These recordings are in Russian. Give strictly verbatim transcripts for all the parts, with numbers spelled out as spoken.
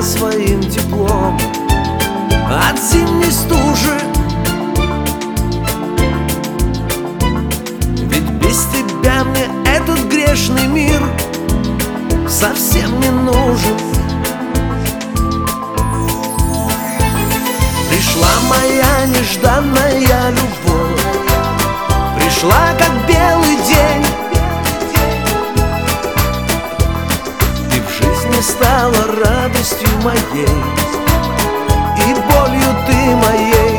своим теплом от зимней стужи. Ведь без тебя мне этот грешный мир совсем не нужен. Пришла моя нежданная любовь, пришла как белый день. Ты в жизни стала радостью моей и болью ты моей.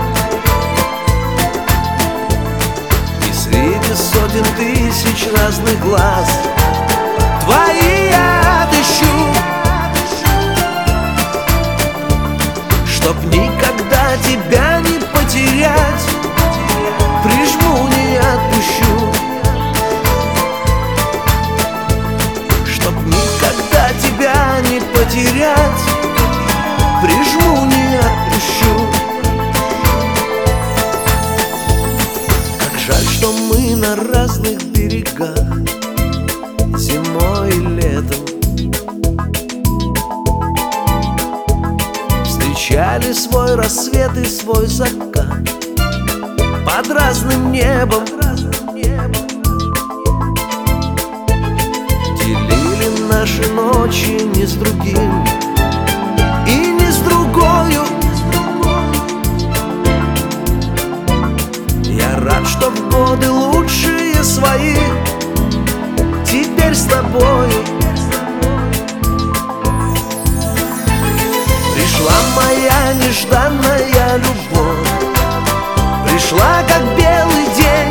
И среди сотен тысяч разных глаз твои я отыщу, чтоб никогда тебя не потерять, прижму, не отпущу. Чтоб никогда тебя не потерять, прижму, не отпущу. Как жаль, что мы на разных берегах, зимой и летом встречали свой рассвет и свой закат под разным небом. Делили наши ночи не с другим и не с другою. Я рад, что в годы лучшие свои теперь с тобою. Пришла моя нежданная любовь, пришла как белый день.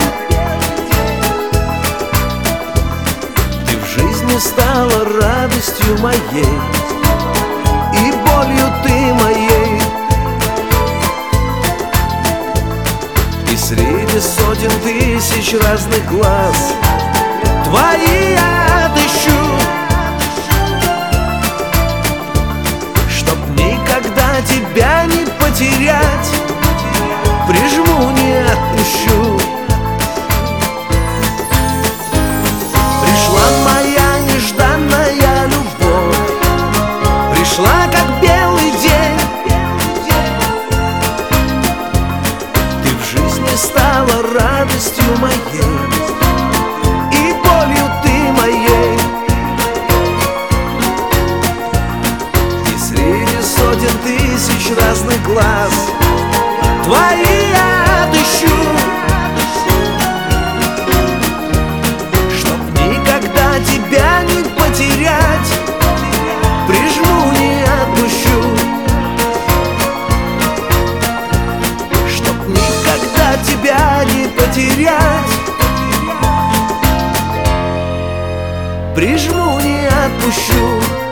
Ты в жизни стала радостью моей и болью ты моей. И среди сотен тысяч разных глаз твои я отыщу, чтоб никогда тебя не потерять, прижму, не отпущу. Пришла моя нежданная любовь, пришла как белый день. Ты в жизни стала радостью моей и болью ты моей. И среди сотен тысяч разных глаз твои я отыщу, чтоб никогда тебя не потерять, прижму, не отпущу. Чтоб никогда тебя не потерять, прижму, не отпущу.